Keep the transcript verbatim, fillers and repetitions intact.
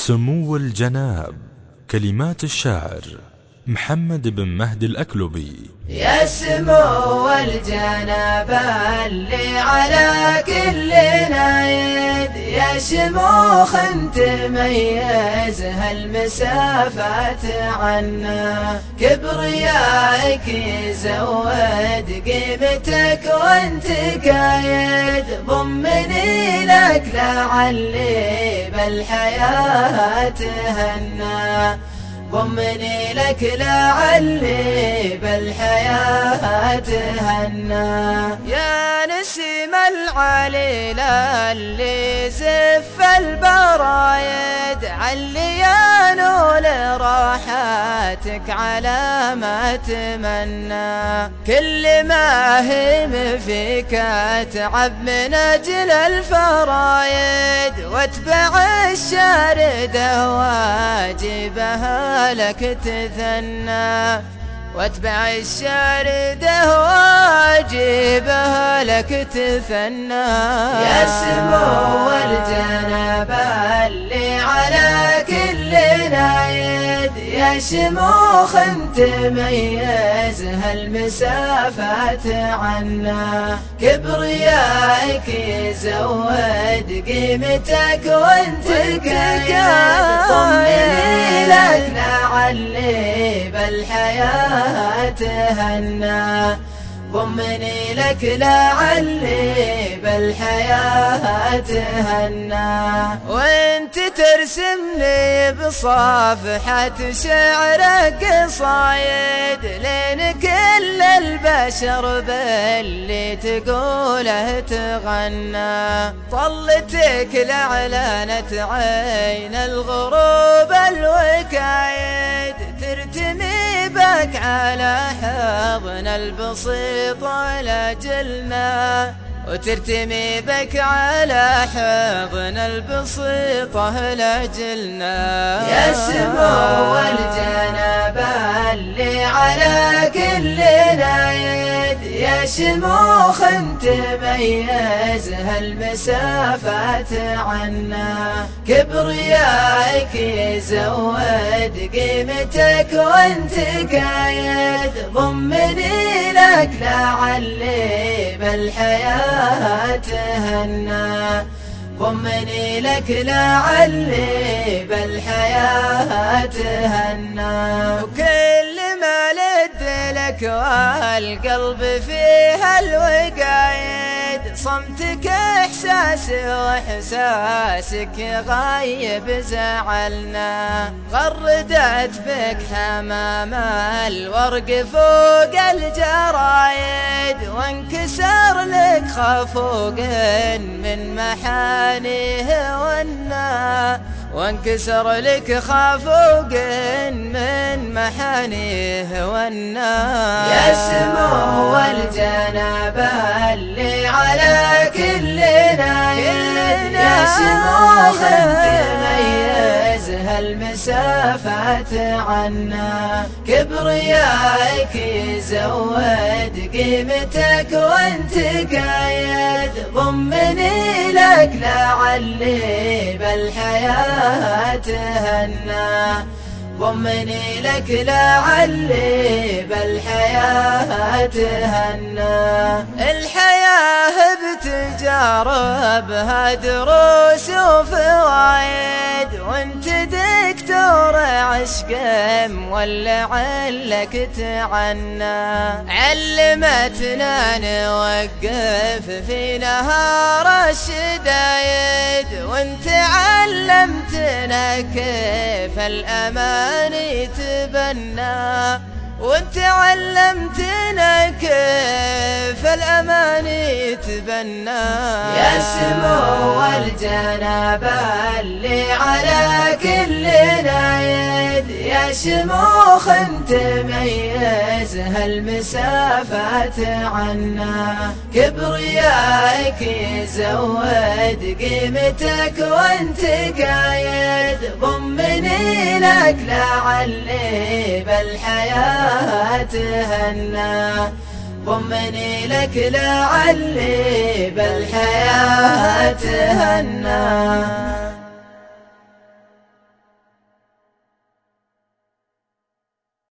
سمو الجناب. كلمات الشاعر محمد بن مهدي الأكلبي. يا سمو الجناب اللي على كل نايد، يا شموخ تميز هالمسافات عنا، كبريائك يزود قيمتك وانت قايد، ضمني لك لعلي بالحياة تهنى، ضمني لك لعلي بالحياة تهنى. يا نسيم العليلة اللي زف البرايد، علي يا نول راحاتك على ما تمنى، كل ما هم فيك اتعب من اجل الفرايد، واتبع الشاردة واجبها لك تثنى، واتبع الشاردة واجبها لك تثنى. يا سمو الجناب اللي على كل نايد، يا شموخ تميز هالمسافات عنا، كبريائك يزود قيمتك وانت قايد، ضمني لك لعلي بالحياة تهنى، ضمني لك لعلي بالحياة تهنى. وانت ترسم لي بصافحة شعرك قصايد، لين كل البشر باللي تقوله تغنى، طلتك لعلانت عين الغروب الوكايد، ترتمي بك على حضن البسيط لجلنا، وترتمي بك على حضن البسيط لجلنا. يا سمو الجناب اللي على كل نايد، يا شموخ تميز هالمسافات عنا، كبريائك يزود قيمتك وانت قايد، ضمني لك لعلي بالحياة تهنى، ضمني لك لعلي بالحياة تهنى. وكل ما لد لك والقلب فيها الوقايد، صمتك احساسي واحساسك غايب زعلنا، غردت بك حمام الورق فوق الجرايد، وانكسر لك خفوق من محانيه ونا، وانكسر لك خفوق من محانيه ونا. يا سمو الجناب اللي على كل نايد، يا شموخ تميز هالمسافات عنا، كبريائك يزود قيمتك وانت قايد، ضمني لك لعلي بالحياة تهنى، ضمني لك لعلي بالحياة تهنى. الحياة بتجاربها دروس وفوايد، وانت دكتور عشق مولع لك تعنى، علمتنا نوقف في نهار الشدايد، وانت علمتنا كيف الأمان يتبنى، وانت علمتنا كيف الأمان يتبنى. يا سمو الجناب اللي على كل نايد، يا شموخ تميز هالمسافات عنا، كبريائك يزود قيمتك وانت قايد، ضمني لك لعلي بالحياة تهنى، ضمني لك لعلي بالحياة تهنى.